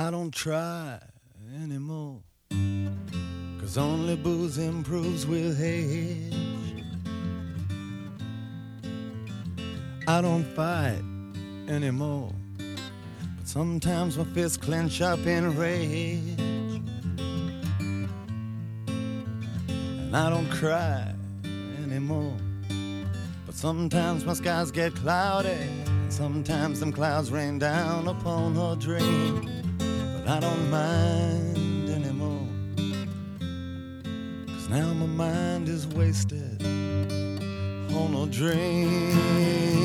I don't try anymore, 'cause only booze improves with age. I don't fight anymore, but sometimes my fists clench up in rage. And I don't cry anymore, but sometimes my skies get cloudy, and sometimes them clouds rain down upon her dream. But I don't mind anymore, 'cause now my mind is wasted on a dream.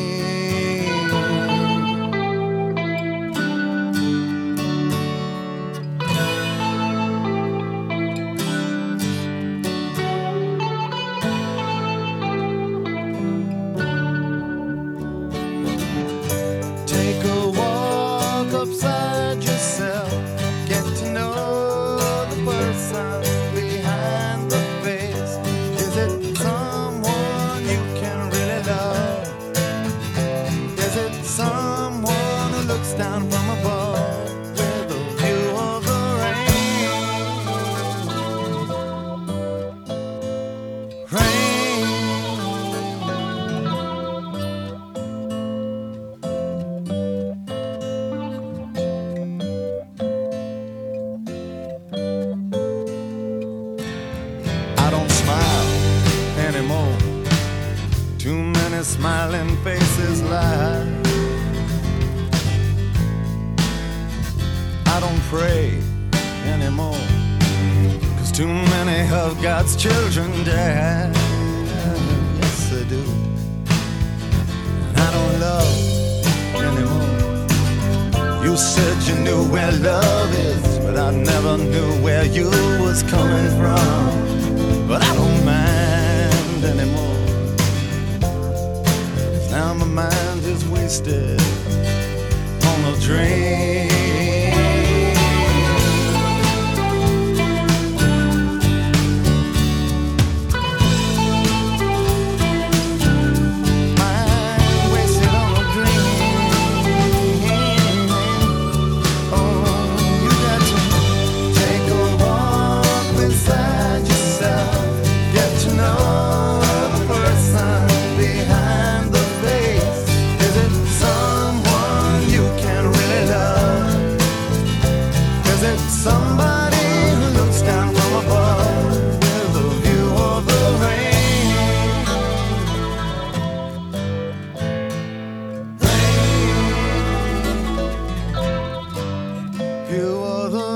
Take a walk upside yourself, get to know the person behind the face. Is it someone you can really love? Is it someone who looks down from above with a view of the rain? I don't smile anymore. Too many smiling faces lie. I don't pray anymore, 'cause too many of God's children die. Yes, I do. And I don't love anymore. You said you knew where love is, but I never knew where you was coming from. But I don't mind anymore, 'cause now my mind is wasted on a dream. Mind wasted on a dream. Oh, you got to take a walk beside yourself, get to know the person behind the face. Is it someone you can really love? Is it somebody who looks down from above with a view of the rain? View of the